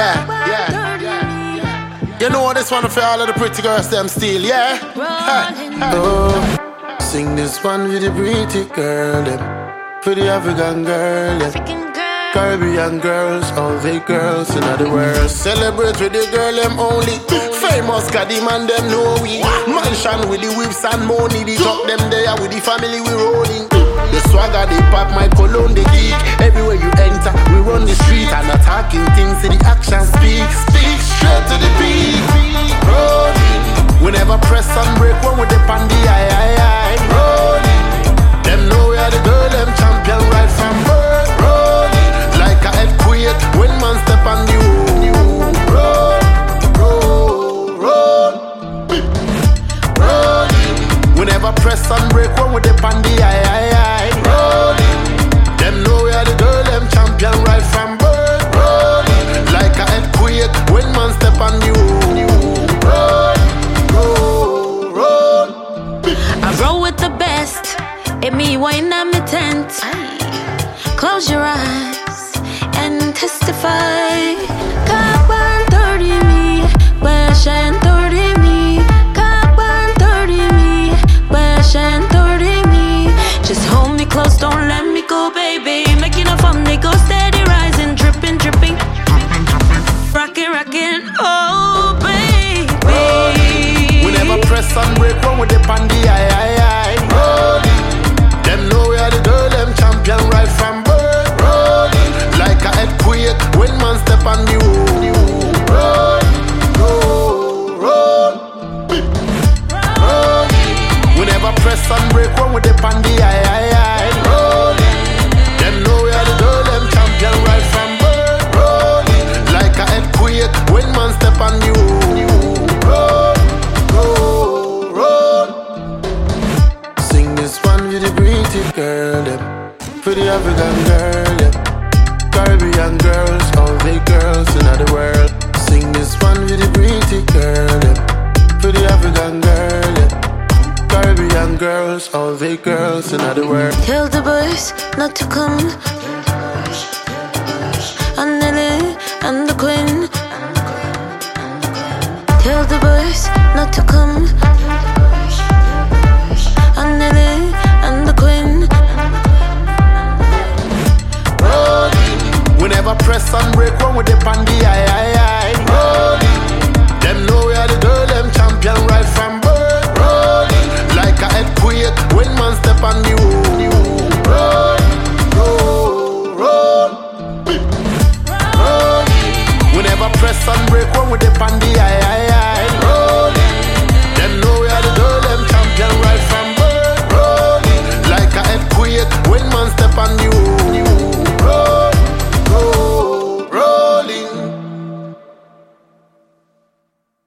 You know this one for all of the pretty girls, them still, yeah? Oh, sing this one with the pretty girl, them. For the African girl, them. Caribbean girls, all the girls in the world. Celebrate with the girl, them only. Famous got the man, them know we. Mansion with the whips and money. The top them there with the family we rolling. The swagger, they pop, my cologne, they geek. Everywhere you enter, we run the street and attacking things, so the action speak straight to the beat. Rolling, we never press and break one with the pandy, aye. Rolling, them know we are the girl, them champion right from birth. Rolling, like a earthquake when man step on the roll. Rolling, we never press and break one with the pandy, aye. Rolling, them know we are the girl, them champion right from birth. Rolling, like a earthquake when man step on you. Roll. I roll with the best. It me wine at my tent. Close your eyes and testify. Carbon 30 me, where shine 30 me. Carbon 30 me, where shine 30 me. Just hold me close, don't let me go, baby. Making a fun, they go steady rising, dripping. Rockin', oh baby. We never press and break one with the pandy, aye. Rolling, them know we are the girl, them champion right from birth. Rolling, like a earthquake when man step on you. Roll. We never press and break one with the pandy, aye. Rolling, them know we are the girl, them champion right from birth. Rolling, like a earthquake when man step on you. Roll. Sing this one with the pretty girl, them. For the African girl, them. Caribbean girls, all the girls in the world. Sing this one with the pretty girl, them. For the African girl, them. Caribbean girls, all the girls in the world. Tell the boys not to come. And Nelly and the Queen. Tell the boys not to come.